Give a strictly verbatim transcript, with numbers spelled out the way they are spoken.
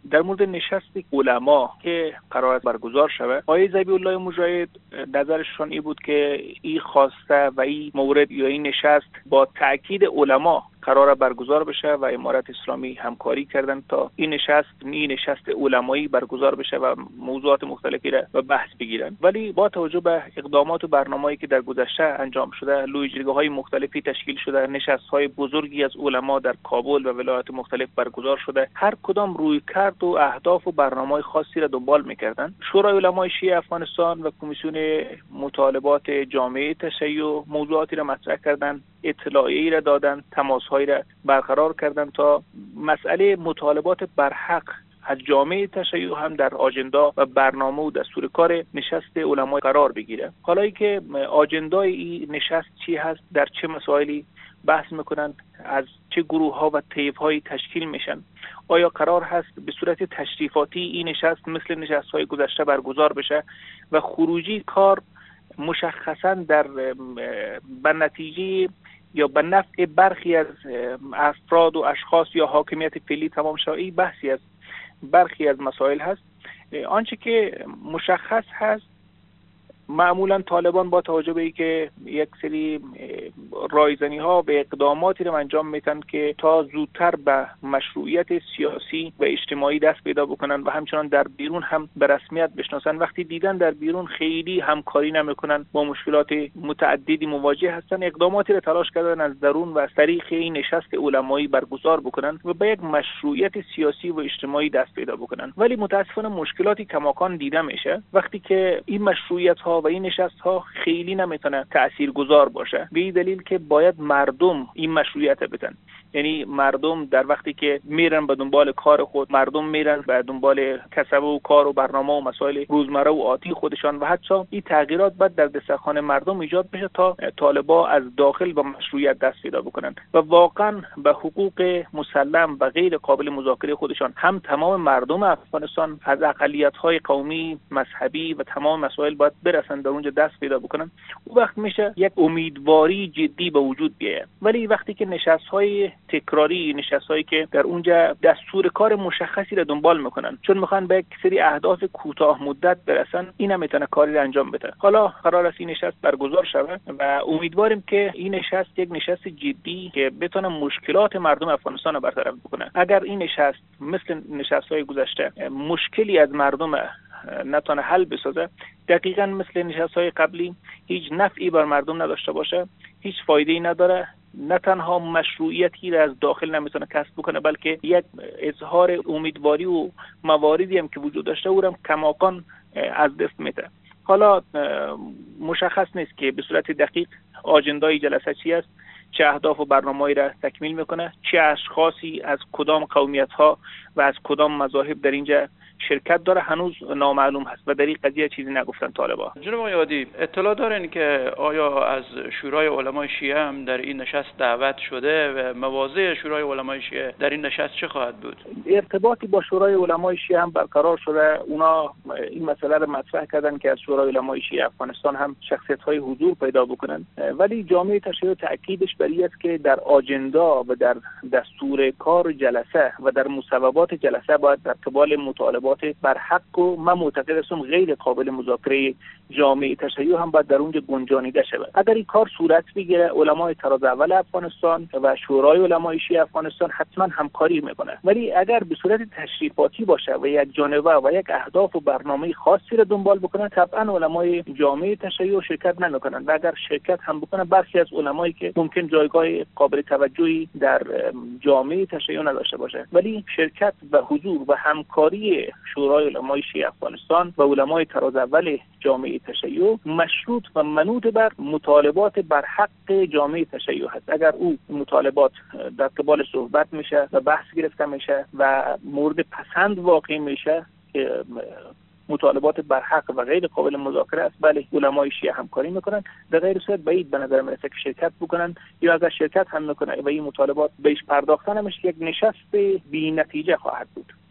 در مورد نشست علما که قرار است برگزار شود، آقای ذبیح الله مجاهد نظرشون این بود که این خواسته و این مورد یا این نشست با تاکید علما قرار برگزار بشه و امارت اسلامی همکاری کردن تا این نشست این نشست علمایی برگزار بشه و موضوعات مختلفی را به بحث بگیرن. ولی با توجه به اقدامات و برنامه‌ای که در گذشته انجام شده، لویجری‌های مختلفی تشکیل شده، نشست‌های بزرگی از علما در کابل و ولایات مختلف برگزار شده، هر کدام روی کرد و اهداف و برنامه‌های خاصی را دنبال می‌کردن. شورای علمای شیعه افغانستان و کمیسیون مطالبات جامعه تشیع موضوعاتی را مطرح کردند، اطلاعیه‌ای را دادند، تماس‌هایی را برقرار کردند تا مسئله مطالبات برحق از جامعه تشیع هم در آجندا و برنامه و دستور کار نشست علما قرار بگیره. حالا که آجندای این نشست چی هست، در چه مسائلی بحث میکنن، از چه گروه ها و طیف هایی تشکیل میشن، آیا قرار هست به صورت تشریفاتی این نشست مثل نشست های گذشته برگزار بشه و خروجی کار مشخصا در به نتیجه یا به نفع برخی از افراد و اشخاص یا حاکمیت فعلی تمام شود، این بحثی از برخی از مسائل هست. آنچه که مشخص هست، معمولا طالبان با توجه به اینکه یک سری رایزنی ها به اقداماتی رو انجام میتن که تا زودتر به مشروعیت سیاسی و اجتماعی دست پیدا بکنن و همچنان در بیرون هم به رسمیت بشناسن، وقتی دیدن در بیرون خیلی همکاری نمیکنن، با مشکلات متعددی مواجه هستن، اقداماتی رو تلاش کردن از درون و از طریق این نشست علمایی برگزار بکنن و به یک مشروعیت سیاسی و اجتماعی دست پیدا بکنن. ولی متاسفانه مشکلاتی کماکان دیده میشه وقتی که این مشروعیت ها و این نشست ها خیلی نمیتونه تاثیرگذار باشه، به این دلیل که باید مردم این مشروعیت بدن. یعنی مردم در وقتی که میرن به دنبال کار خود، مردم میرن به دنبال کسب و کار و برنامه و مسائل روزمره و عادی خودشان و حتی این تغییرات باید در دسترخوان مردم ایجاد بشه تا طالبا از داخل به مشروعیت دست پیدا بکنن و واقعا به حقوق مسلم و غیر قابل مذاکره خودشان، هم تمام مردم افغانستان از اقلیت‌های قومی، مذهبی و تمام مسائل باید برسن در اونجا دست پیدا بکنن. اون وقت میشه یک امیدواری جدی به وجود بیاید. ولی وقتی که نشست‌های تکراری، نشست‌هایی که در اونجا دستور کار مشخصی را دنبال میکنن چون میخوان به یک سری اهداف کوتاه مدت برسن، این هم میتونه کاری را انجام بده. حالا قرار است این نشست برگزار شود و امیدواریم که این نشست یک نشست جدی که بتونه مشکلات مردم افغانستان را برطرف بکنه. اگر این نشست مثل نشست‌های گذشته مشکلی از مردم نتونه حل بسازه، دقیقاً مثل نشست‌های قبلی هیچ نفعی بر مردم نداشته باشه، هیچ فایده‌ای نداره، نه تنها مشروعیتی را از داخل نمیتونه کسب بکنه، بلکه یک اظهار امیدواری و مواردی هم که وجود داشته او هم کماکان از دست میده. حالا مشخص نیست که به صورت دقیق آجندای جلسه چی است، چه اهداف و برنامه‌ای را تکمیل میکنه، چه اشخاصی از کدام قومیت‌ها و از کدام مذاهب در اینجا شرکت داره، هنوز نامعلوم هست و در این قضیه چیزی نگفتن طالبان. جناب آقای عادی، اطلاع دارین که آیا از شورای علمای شیعه هم در این نشست دعوت شده و مواضع شورای علمای شیعه در این نشست چه خواهد بود؟ ارتباطی با شورای علمای شیعه هم برقرار شده. اونا این مسئله رو مطرح کردن که از شورای علمای شیعه افغانستان هم شخصیت‌های حضور پیدا بکنن، ولی جامعه تشیع تاکیدش بر این است که در آجندا و در دستور کار جلسه و در مصوبات جلسه باید در قبال مطالبات بر حق و من معتقد هستم غیر قابل مذاکره جامعه تشیع هم باید در اونجا گنجانیده شود. اگر این کار صورت بگیره، علمای طراز اول افغانستان و شورای علمای شیعه افغانستان حتما همکاری میکنه، ولی اگر به صورت تشریفاتی باشه و یک جانبه و یک اهداف و برنامه خاصی را دنبال بکنه، طبعا علمای جامعه تشیع شرکت نمیکنن و اگر شرکت هم بکنه، برخی از علمایی که ممکن جایگاه قابل توجهی در جامعه تشیع نداشته باشه، ولی شرکت و حضور و همکاری شورای علمای شیعه افغانستان و علمای طراز اول جامعه تشیع مشروط و منوط بر مطالبات بر حق جامعه تشیع هست. اگر او مطالبات در قبال صحبت میشه و بحث گرفته میشه و مورد پسند واقع میشه که مطالبات بر حق و غیر قابل مذاکره است، بله علمای شیعه همکاری میکنن. در غیر صورت بعید به نظر میرسه که شرکت بکنن، یا اگر شرکت هم میکنه و این مطالبات بهش پرداخته نمیشه، یک نشست بی نتیجه خواهد بود.